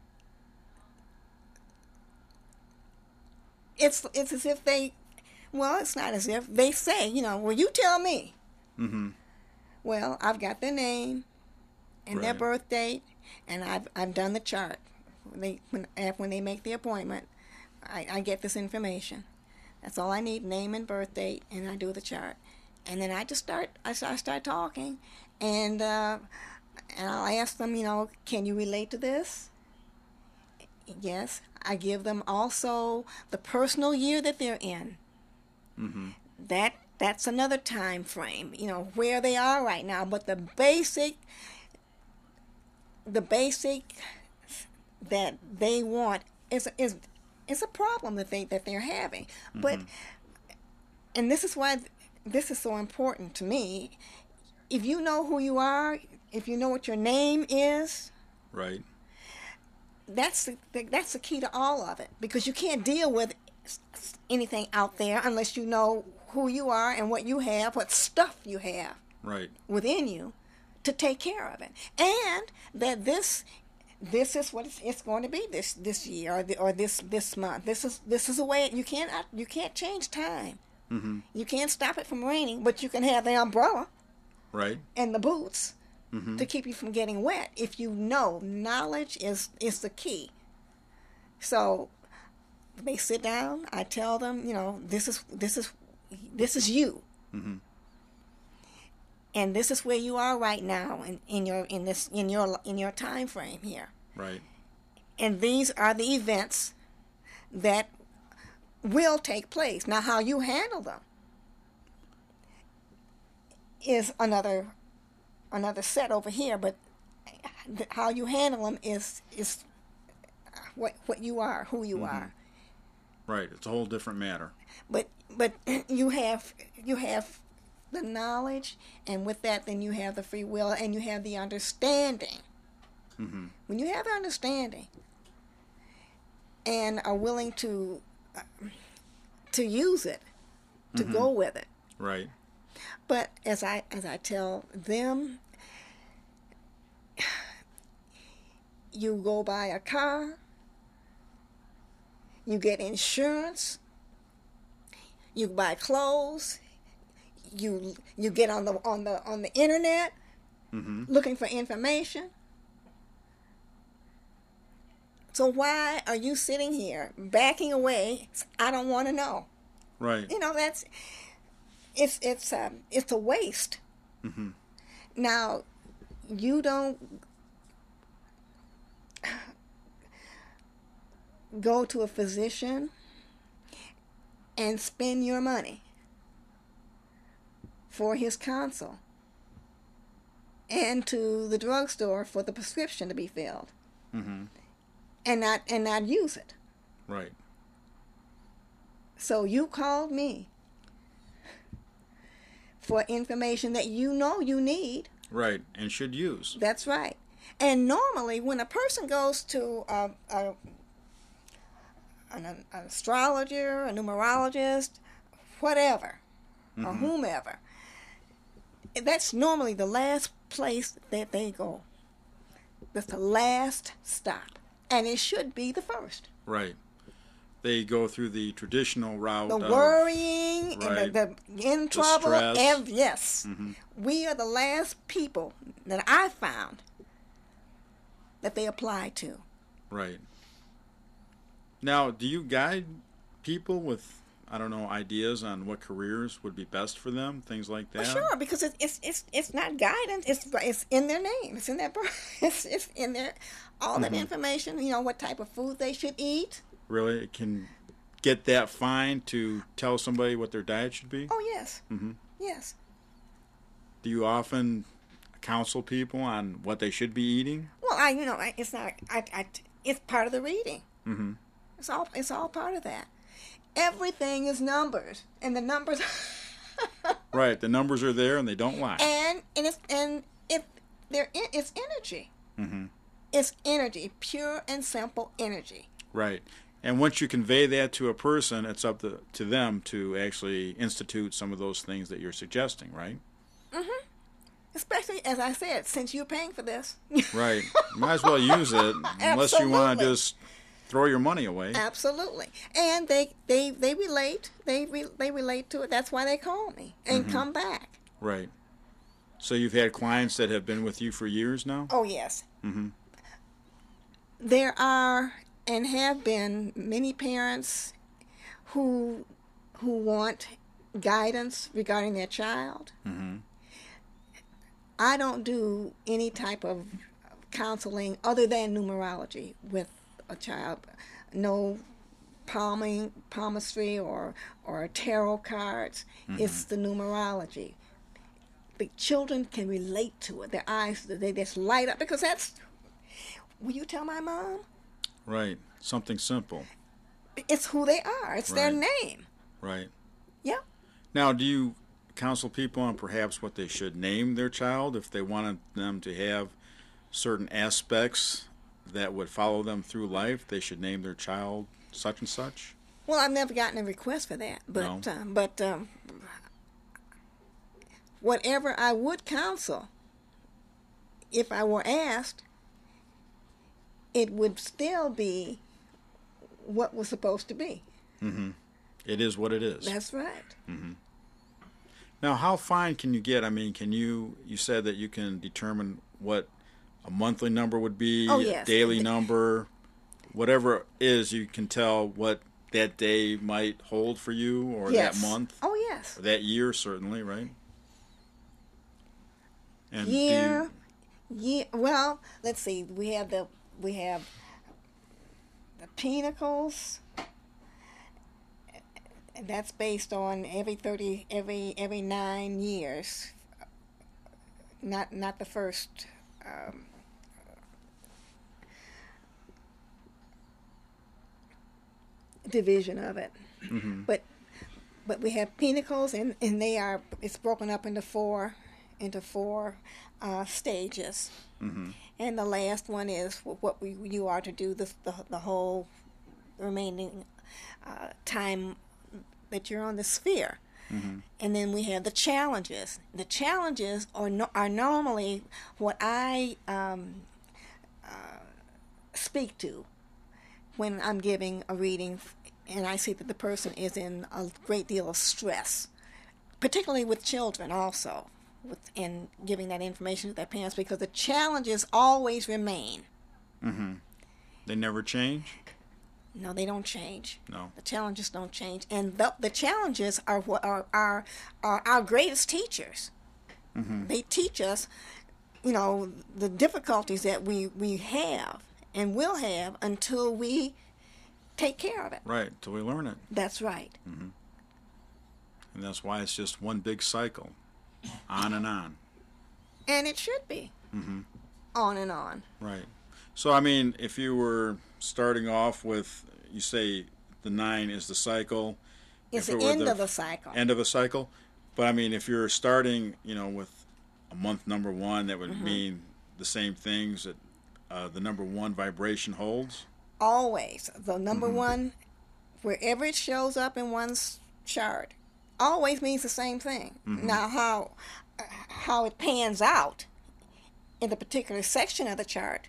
it's it's as if they, well, it's not as if, they say, you know, well, you tell me. Mm-hmm. Well, I've got their name and their Right. birth date, and I've I've done the chart. They when when they make the appointment, I, I get this information. That's all I need: name and birth date, and I do the chart. And then I just start I start, I start talking, and uh, and I'll ask them, you know, can you relate to this? Yes. I give them also the personal year that they're in. Mm-hmm. That that's another time frame, you know, where they are right now. But the basic, the basic that they want is is is a problem that they that they're having. Mm-hmm. But and this is why this is so important to me. If you know who you are, if you know what your name is, right, that's the, that's the key to all of it, because you can't deal with anything out there unless you know who you are and what you have, what stuff you have right, within you to take care of it, and that this this is what it's, it's going to be this this year or, the, or this this month. This is this is a way you can't you can't change time. mm-hmm. You can't stop it from raining, but you can have the umbrella right, and the boots mm-hmm. to keep you from getting wet. If you know, knowledge is is the key. So they sit down. I tell them, you know, this is this is this is you, mm-hmm. and this is where you are right now in, in your in this in your in your time frame here. right, And these are the events that will take place. Now, how you handle them is another another set over here, but how you handle them is is what what you are, who you mm-hmm. are. right. It's a whole different matter. But but you have you have the knowledge, and with that, then you have the free will, and you have the understanding. Mm-hmm. When you have understanding and are willing to uh, to use it, to mm-hmm. go with it. right, But as I as I tell them, you go buy a car, you get insurance, you buy clothes, you you get on the on the on the internet mm-hmm. looking for information. So why are you sitting here backing away? I don't want to know. right, You know, that's it's it's um, it's a waste. mm-hmm. Now, you don't go to a physician and spend your money for his consult and to the drugstore for the prescription to be filled Mm-hmm. and not and not use it. right, So you called me for information that you know you need. right, and should use. That's right. And normally, when a person goes to a, a, an, an astrologer, a numerologist, whatever, or Mm-hmm. whomever, that's normally the last place that they go. That's the last stop. And it should be the first. Right. They go through the traditional route The of worrying right. and the, the in trouble. stress. And yes, mm-hmm. we are the last people that I found that they apply to. right. Now, do you guide people with, I don't know, ideas on what careers would be best for them, things like that? Well, sure, because it's it's it's it's not guidance. It's it's in their name. It's in their birth. It's it's in their all that Mhm. information. You know what type of food they should eat. Really, it can get that fine to tell somebody what their diet should be? Oh yes, Mm-hmm. yes. Do you often counsel people on what they should be eating? Well, I, you know, I- it's not. I, I, it's part of the reading. Mm-hmm. It's all. It's all part of that. Everything is numbers, and the numbers. Right. The numbers are there, and they don't lie. and and it's and it there it's energy. Mm-hmm. It's energy, pure and simple energy. Right. And once you convey that to a person, it's up to, to them to actually institute some of those things that you're suggesting, right? Mm-hmm. Especially, as I said, since you're paying for this. Right. Might as well use it, unless you want to Absolutely. just throw your money away. Absolutely. And they they they relate. They re, they relate to it. That's why they call me and Mm-hmm. come back. Right. So you've had clients that have been with you for years now? Oh yes. Mm-hmm. There are and have been many parents who who want guidance regarding their child. Mm-hmm. I don't do any type of counseling other than numerology with a child. No palming, palmistry or or tarot cards. Mm-hmm. It's the numerology. The children can relate to it. Their eyes, they just light up because that's. Will you tell my mom? Right. Something simple. It's who they are. It's their Right. name. Right. Yeah. Now, do you counsel people on perhaps what they should name their child if they wanted them to have certain aspects that would follow them through life? They should name their child such and such? Well, I've never gotten a request for that, but No. uh, but um, whatever I would counsel, if I were asked, it would still be what was supposed to be. Mm-hmm. It is what it is. That's right. Mm-hmm. Now, how fine can you get? I mean, can you, you said that you can determine what a monthly number would be, Oh, a yes. daily number, whatever it is, you can tell what that day might hold for you, or Yes. that month, Oh yes. or that year, certainly, right? And do Year. you, Yeah. Well, let's see. We have the we have the pinnacles. And that's based on every thirty, every every nine years. Not not the first. Um, division of it, mm-hmm. but but we have pinnacles, and, and they are it's broken up into four into four uh, stages. Mm-hmm. And the last one is what we, you are to do the, the, the whole remaining uh, time that you're on the sphere. Mm-hmm. And then we have the challenges. The challenges are, no, are normally what I um, uh, speak to when I'm giving a reading and I see that the person is in a great deal of stress, particularly with children also. With, in giving that information to their parents, because the challenges always remain. Mm-hmm. They never change? No, they don't change. No. The challenges don't change, and the, the challenges are what are, are are our greatest teachers. Mm-hmm. They teach us, you know, the difficulties that we we have and will have until we take care of it. Right, till we learn it. That's right. Mm-hmm. And that's why it's just one big cycle. On and on. And it should be. Mm-hmm. On and on. Right. So, I mean, if you were starting off with, you say the nine is the cycle. It's if the it were end of the cycle. End of a cycle. But, I mean, if you're starting, you know, with a month number one, that would Mm-hmm. mean the same things that uh, the number one vibration holds. Always. The number Mm-hmm. one, wherever it shows up in one's chart, always means the same thing. Mm-hmm. Now, how how it pans out in the particular section of the chart,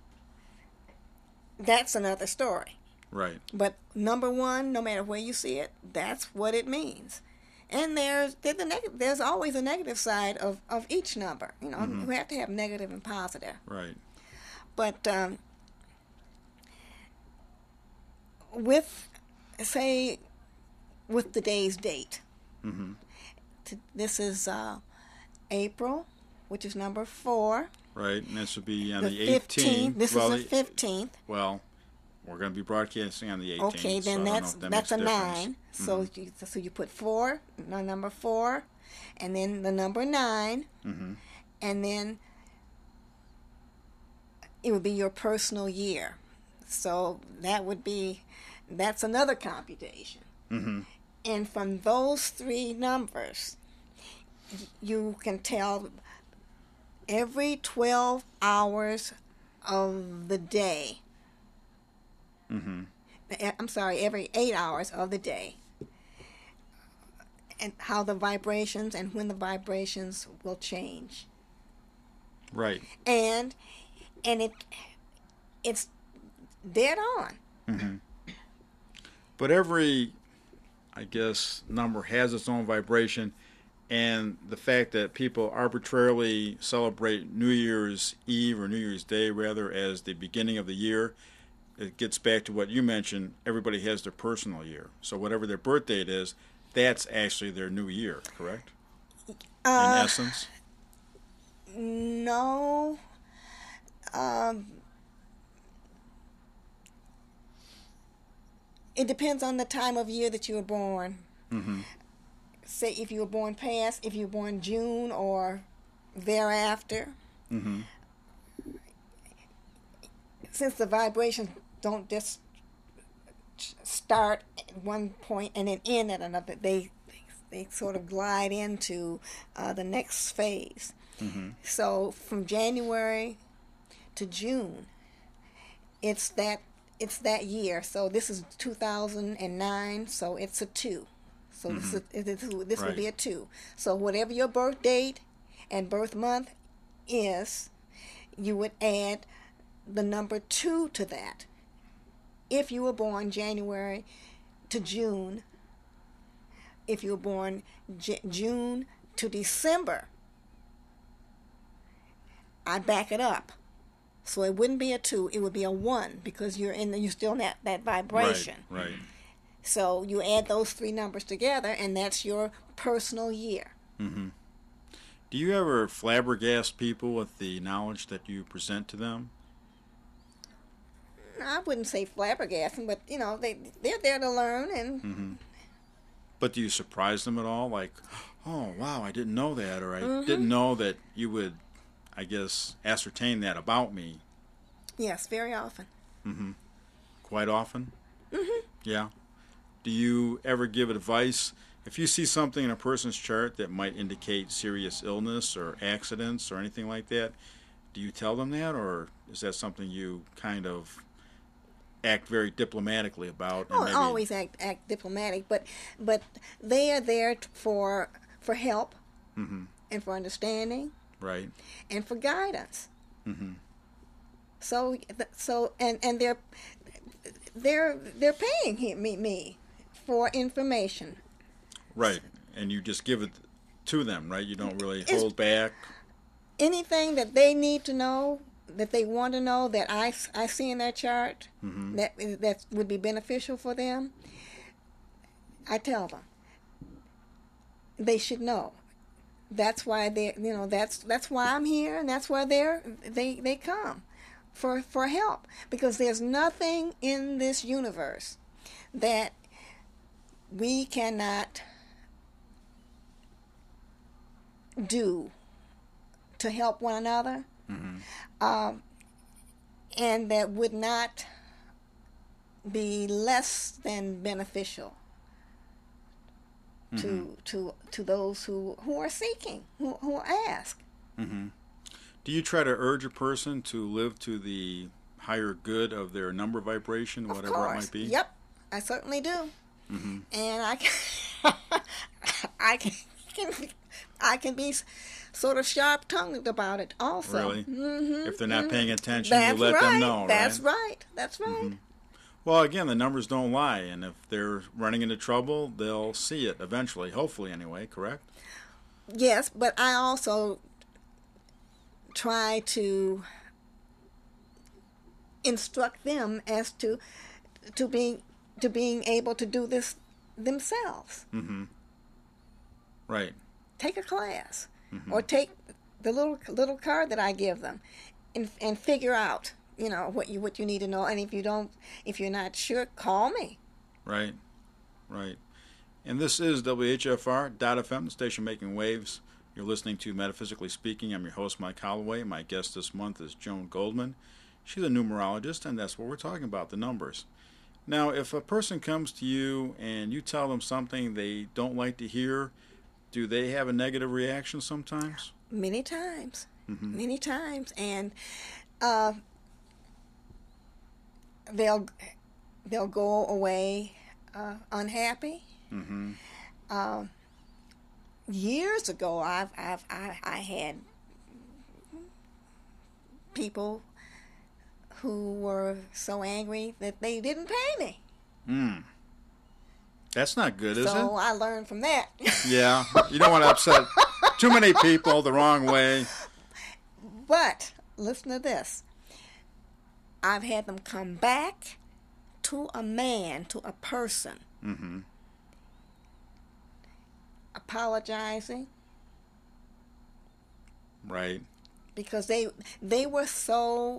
that's another story. Right. But number one, no matter where you see it, that's what it means. And there's there's, the neg- there's always a negative side of, of each number. You know, Mm-hmm. we have to have negative and positive. Right. But um, with, say, with today's date, Mm-hmm. t- this is uh, April, which is number four. Right. And this would be on The the, fifteenth. eighteenth. This well, is the fifteenth. Well, we're going to be broadcasting on the eighteenth. Okay, so then I don't know that's if that that's a makes difference. nine. So you, so you put four, no, number four, and then the number nine, Mm-hmm. and then it would be your personal year. So that would be, that's another computation. Mm-hmm. And from those three numbers, you can tell every twelve hours of the day. Mm-hmm. I'm sorry, every eight hours of the day. And how the vibrations and when the vibrations will change. Right. And and it it's dead on. Mm-hmm. But every, I guess, number has its own vibration, and the fact that people arbitrarily celebrate New Year's Eve or New Year's Day rather as the beginning of the year, it gets back to what you mentioned. Everybody has their personal year, so whatever their birth date is, that's actually their new year, correct? Uh, In essence? No. Um, it depends on the time of year that you were born. Mm-hmm. Say if you were born past, if you were born June or thereafter. Mm-hmm. Since the vibrations don't just start at one point and then end at another, they they sort of glide into uh, the next phase. Mm-hmm. So from January to June, it's that it's that year. So this is two thousand nine, so it's a two. So Mm-hmm. this is, this, this Right. would be a two. So whatever your birth date and birth month is, you would add the number two to that. If you were born January to June, if you were born J- June to December, I back it up. So it wouldn't be a two, it would be a one because you're in the, you're still in that, that vibration. Right, right. So you add those three numbers together and that's your personal year. Mm-hmm. Do you ever flabbergast people with the knowledge that you present to them? I wouldn't say flabbergasting, but you know, they they're there to learn and Mm-hmm. But do you surprise them at all? Like, oh, wow, I didn't know that, or I Mm-hmm. didn't know that you would, I guess, ascertain that about me. yes, very often. Mm-hmm. Quite often? Mm-hmm. Yeah. Do you ever give advice? If you see something in a person's chart that might indicate serious illness or accidents or anything like that, do you tell them that, or is that something you kind of act very diplomatically about? And Oh, maybe, always act act diplomatic, but but they are there t- for for help Mm-hmm. and for understanding Right. and for guidance. Mm-hmm. So so and and they're they're they're paying him, me me for information. Right. And you just give it to them, right? You don't really It's- hold back. Anything that they need to know, that they want to know, that I, I see in their chart, Mm-hmm. that that would be beneficial for them, I tell them. They should know. That's why they, you know, that's that's why I'm here, and that's why they're they they come for for help, because there's nothing in this universe that we cannot do to help one another, Mm-hmm. um, and that would not be less than beneficial Mm-hmm. to to to those who, who are seeking, who, who ask. Mm-hmm. Do you try to urge a person to live to the higher good of their number vibration, Of whatever course. it might be? Yep, I certainly do. Mm-hmm. And I can, I can, I can be sort of sharp-tongued about it also. Really? Mm-hmm. If they're not paying attention, That's you let right. them know, That's right? right. That's right. Mhm. Well, again, the numbers don't lie, and if they're running into trouble, they'll see it eventually, hopefully anyway, correct? Yes, but I also try to instruct them as to to being to being able to do this themselves. Mm-hmm. Right. Take a class, Mhm. or take the little little card that I give them, and and figure out, you know, what you what you need to know. And if you don't, if you're not sure, call me. Right, right. And this is W H F R dot F M, the station making waves You're listening to Metaphysically Speaking. I'm your host, Mike Holloway. My guest this month is Joan Goldman. She's a numerologist, and that's what we're talking about, the numbers. Now, if a person comes to you and you tell them something they don't like to hear, do they have a negative reaction sometimes? Many times. Mm-hmm. Many times. And uh, they'll, they'll go away uh, unhappy. Mm-hmm. Uh, years ago, I've, I've, I, I had people who were so angry that they didn't pay me. Mm. That's not good, is so it? So I learned from that. Yeah, you don't want to upset too many people the wrong way. But listen to this. I've had them come back to a man, to a person, Mm-hmm. apologizing. Right. Because they they were so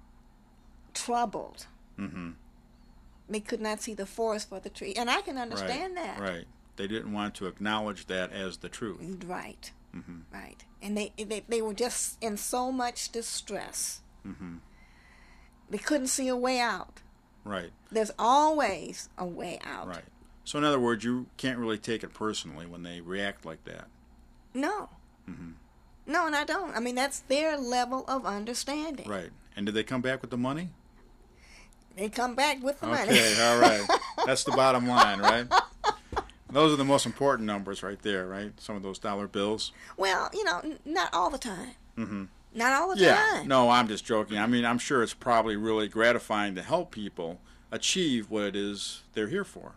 troubled. Mm-hmm. They could not see the forest for the tree. And I can understand right. that. Right. They didn't want to acknowledge that as the truth. Right. Mm-hmm. Right. And they, they they were just in so much distress. Mm-hmm. They couldn't see a way out. Right. There's always a way out. Right. So in other words, you can't really take it personally when they react like that. No. Mm-hmm. No, and I don't. I mean, that's their level of understanding. Right. And did they come back with the money? They come back with the okay, money. Okay, all right. That's the bottom line, right? Those are the most important numbers right there, right? Some of those dollar bills. Well, you know, n- not all the time. Mm-hmm. Not all the yeah. time. No, I'm just joking. I mean, I'm sure it's probably really gratifying to help people achieve what it is they're here for.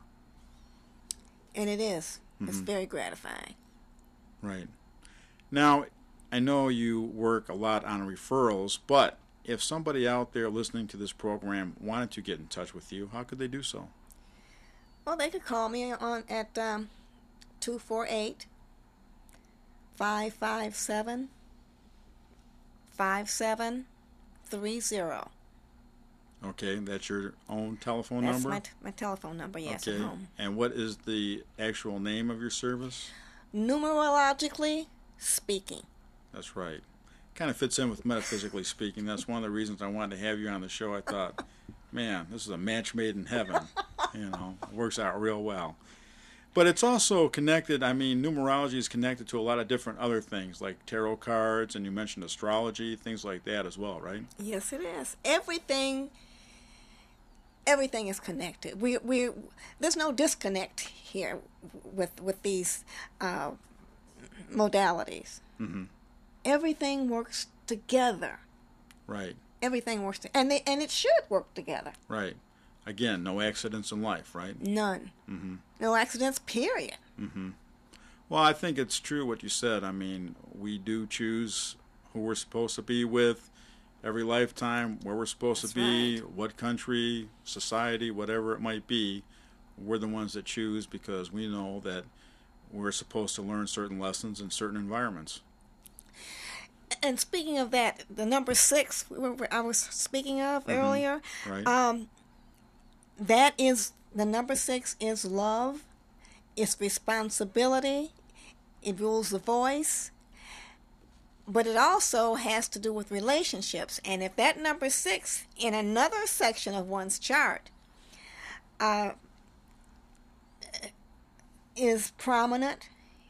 And it is. Mm-hmm. It's very gratifying. Right. Now, I know you work a lot on referrals, but if somebody out there listening to this program wanted to get in touch with you, how could they do so? Well, they could call me on at um, two four eight, five five seven, five seven three zero. Okay, that's your own telephone That's number? my, t- my telephone number, yes, okay. at home. And what is the actual name of your service? Numerologically speaking. That's right. Kind of fits in with Metaphysically Speaking. That's one of the reasons I wanted to have you on the show. I thought, man, this is a match made in heaven. You know, it works out real well. But it's also connected, I mean, numerology is connected to a lot of different other things, like tarot cards, and you mentioned astrology, things like that as well, right? Yes, it is. Everything, everything is connected. We, we, there's no disconnect here with with these uh, modalities. Mm-hmm. Everything works together. Right. Everything works, to- and they, and it should work together. Right. Again, no accidents in life, right? None. Mm-hmm. No accidents. Period. Mm-hmm. Well, I think it's true what you said. I mean, we do choose who we're supposed to be with every lifetime, where we're supposed That's to be, right. what country, society, whatever it might be. We're the ones that choose because we know that we're supposed to learn certain lessons in certain environments. And speaking of that, the number six we were- I was speaking of Mm-hmm. earlier, Right. um, that is, the number six is love, it's responsibility, it rules the voice, but it also has to do with relationships. And if that number six in another section of one's chart uh, is prominent,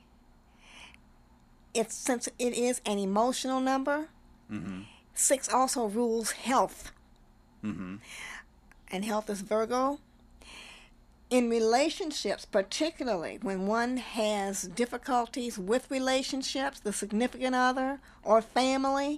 it's, since it is an emotional number, Mm-hmm. six also rules health. Mm-hmm. And health is Virgo. In relationships, particularly when one has difficulties with relationships, the significant other or family,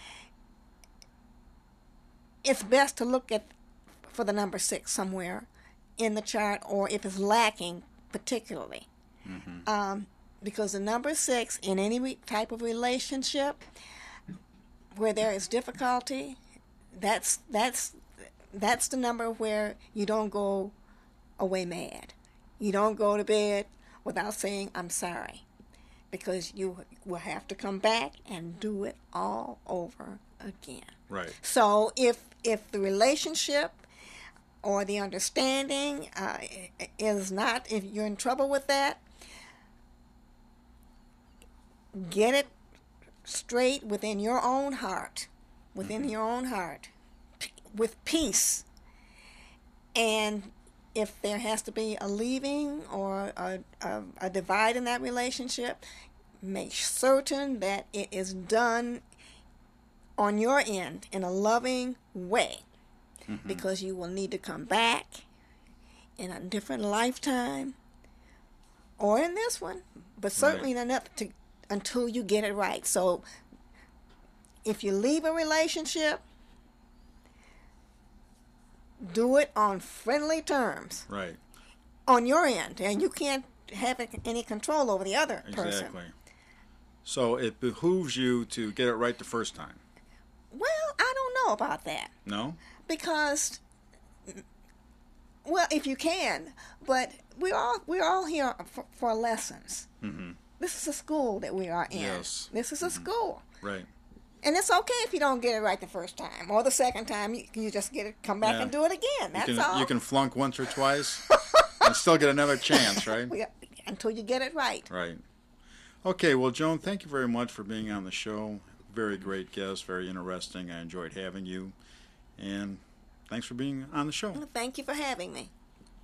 it's best to look at for the number six somewhere in the chart, or if it's lacking particularly. Mm-hmm. Um, because the number six in any re- type of relationship where there is difficulty, that's that's that's the number where you don't go away mad. You don't go to bed without saying, I'm sorry. Because you will have to come back and do it all over again. Right. So if if the relationship or the understanding uh, is not, if you're in trouble with that, get it straight within your own heart, within your own heart, p- with peace. And if there has to be a leaving or a, a, a divide in that relationship, make certain that it is done on your end in a loving way, mm-hmm. because you will need to come back in a different lifetime or in this one, but certainly Right. enough to until you get it right. So if you leave a relationship, do it on friendly terms Right. on your end, and you can't have any control over the other Exactly. person. So it behooves you to get it right the first time. Well, I don't know about that, No? because, well, if you can, but we're all we're all here for, for lessons. Mm-hmm. This is a school that we are in. Yes. This is a school, Right. and it's okay if you don't get it right the first time or the second time. You, you just get it, come back Yeah. and do it again. That's you can, all. You can flunk once or twice and still get another chance, right? We- until you get it right. Right. Okay, well, Joan, thank you very much for being on the show. Very great guest, very interesting. I enjoyed having you. And thanks for being on the show. Well, thank you for having me.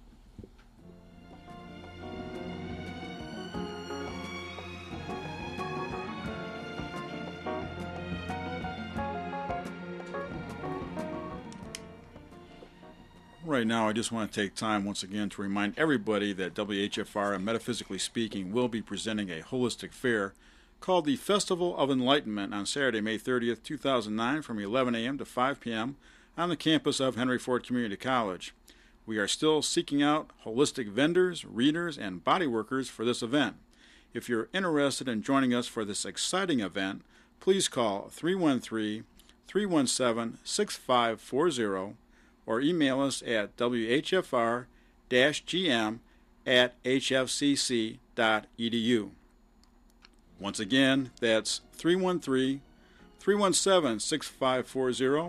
Right now, I just want to take time once again to remind everybody that W H F R and Metaphysically Speaking will be presenting a holistic fair called the Festival of Enlightenment on Saturday, May thirtieth, two thousand nine from eleven a.m. to five p.m. on the campus of Henry Ford Community College. We are still seeking out holistic vendors, readers, and body workers for this event. If you're interested in joining us for this exciting event, please call three one three, three one seven, six five four zero or email us at w h f r dash g m at h f c c dot e d u. Once again, that's three one three, three one seven, six five four zero